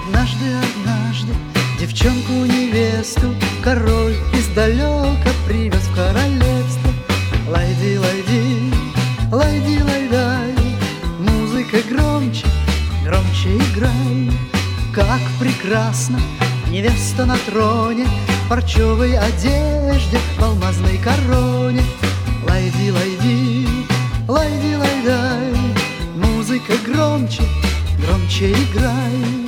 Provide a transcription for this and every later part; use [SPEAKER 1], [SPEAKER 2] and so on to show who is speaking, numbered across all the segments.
[SPEAKER 1] Однажды девчонку-невесту король издалека привез в королевство. Лайди, лайди, лайди, лайдай, музыка громче, громче играй. Как прекрасно невеста на троне, в парчевой одежде, в алмазной короне. Лайди, лайди, лайди, лайдай, музыка громче, громче играй.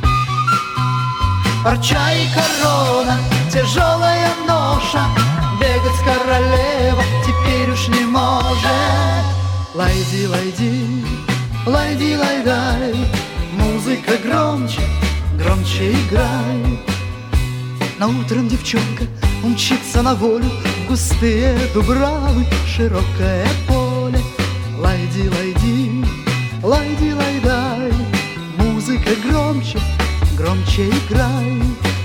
[SPEAKER 1] Парча и корона, тяжелая ноша, бегать с королева теперь уж не может. Лайди, лайди, лайди, лайдай, музыка громче, громче играй. Но утром девчонка умчится на волю в густые дубравы, широкое поле. Лайди, лайди, лайди, лайдай, музыка громче, громче играй.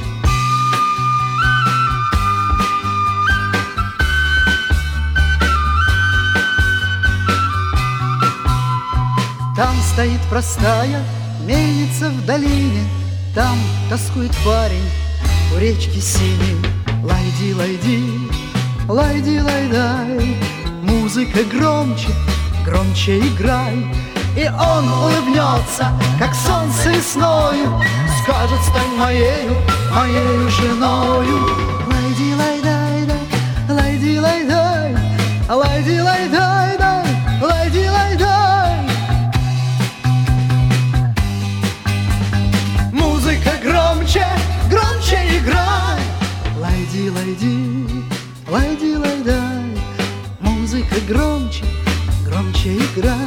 [SPEAKER 1] Там стоит простая мельница в долине, там тоскует парень у речки синей. Лайди, лайди, лайди, лайдай, музыка громче, громче играй. И он улыбнется, как солнце весною, скажет: стань моею, моею женою. Лайди, лайдай, дай, лайди, лайдай, лайди, лайдай, дай, лайди, лайдай. Музыка громче, громче играй. Лайди, лайди, лайди, лайдай, музыка громче, громче играй.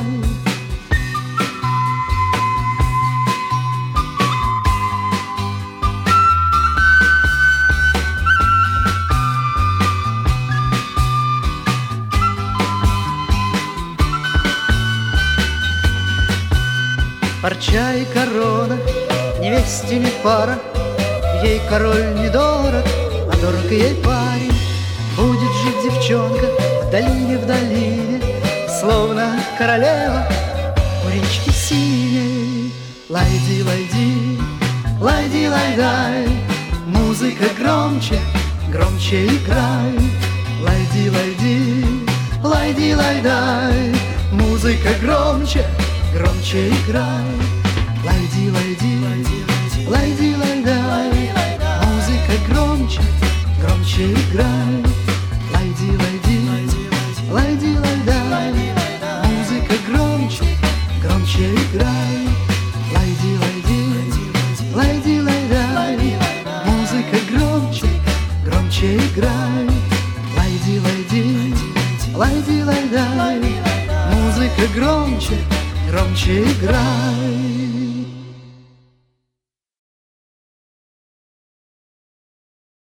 [SPEAKER 1] Парча и корона, невесте не пара, ей король не дорог, а дорог ей парень. Будет жить девчонка в долине, словно королева у речки синей. Лайди, лайди, лайди, лайдай, музыка громче, громче играй. Лайди, лайди, лайди, лайдай, музыка громче, громче играй. Лайди, лайди, лайди, лайдай, музыка громче, громче играй. Лайди, лайди, лайди, лайдай, музыка громче, громче играй. Лайди, лайди, лайди, лайдай, музыка громче, громче играй. Лайди, лайди, лайди, лайдай, музыка громче, громче играй.